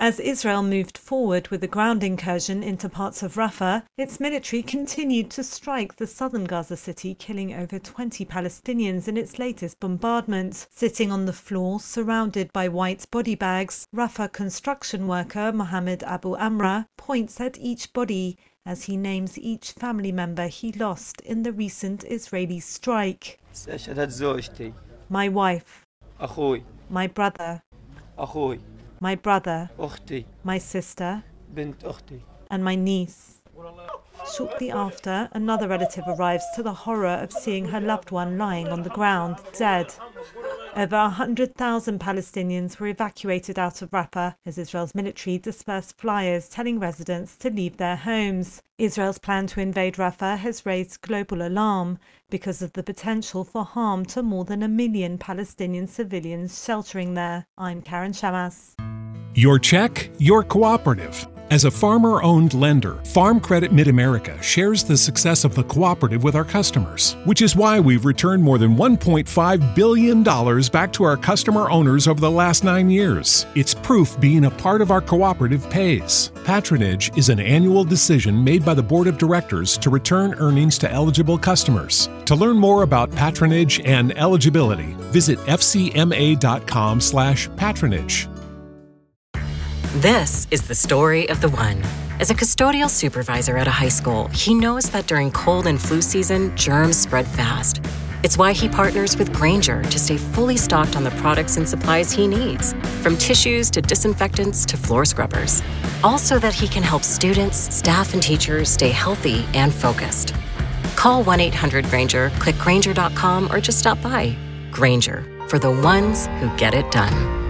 As Israel moved forward with the ground incursion into parts of Rafah, its military continued to strike the southern Gaza city, killing over 20 Palestinians in its latest bombardment. Sitting on the floor, surrounded by white body bags, Rafah construction worker Mohammed Abu Amra points at each body as he names each family member he lost in the recent Israeli strike. My wife, my brother, my brother, my sister, and my niece. Shortly after, another relative arrives to the horror of seeing her loved one lying on the ground, dead. Over 100,000 Palestinians were evacuated out of Rafah as Israel's military dispersed flyers telling residents to leave their homes. Israel's plan to invade Rafah has raised global alarm because of the potential for harm to more than 1 million Palestinian civilians sheltering there. I'm Karen Shamas. Your check, your cooperative. As a farmer-owned lender, Farm Credit Mid-America shares the success of the cooperative with our customers, which is why we've returned more than $1.5 billion back to our customer owners over the last 9 years. It's proof being a part of our cooperative pays. Patronage is an annual decision made by the Board of Directors to return earnings to eligible customers. To learn more about patronage and eligibility, visit fcma.com/patronage. This is the story of the one. As a custodial supervisor at a high school, he knows that during cold and flu season, germs spread fast. It's why he partners with Grainger to stay fully stocked on the products and supplies he needs, from tissues to disinfectants to floor scrubbers. All so that he can help students, staff, and teachers stay healthy and focused. Call 1-800-GRAINGER, click Grainger.com, or just stop by. Grainger, for the ones who get it done.